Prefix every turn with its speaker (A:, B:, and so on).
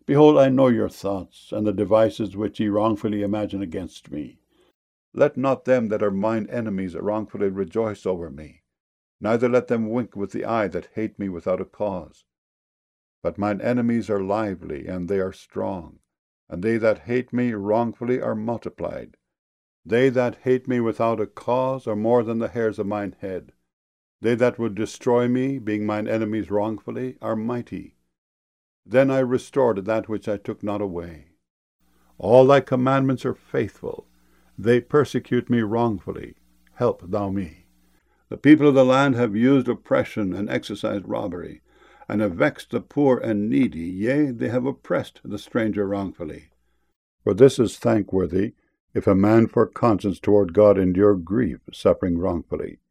A: Behold, I know your thoughts, and the devices which ye wrongfully imagine against me. Let not them that are mine enemies wrongfully rejoice over me, neither let them wink with the eye that hate me without a cause. But mine enemies are lively, and they are strong, and they that hate me wrongfully are multiplied. They that hate me without a cause are more than the hairs of mine head. They that would destroy me, being mine enemies wrongfully, are mighty. Then I restored that which I took not away. All thy commandments are faithful. They persecute me wrongfully. Help thou me. The people of the land have used oppression and exercised robbery, and have vexed the poor and needy, yea, they have oppressed the stranger wrongfully. For this is thankworthy, if a man for conscience toward God endure grief, suffering wrongfully.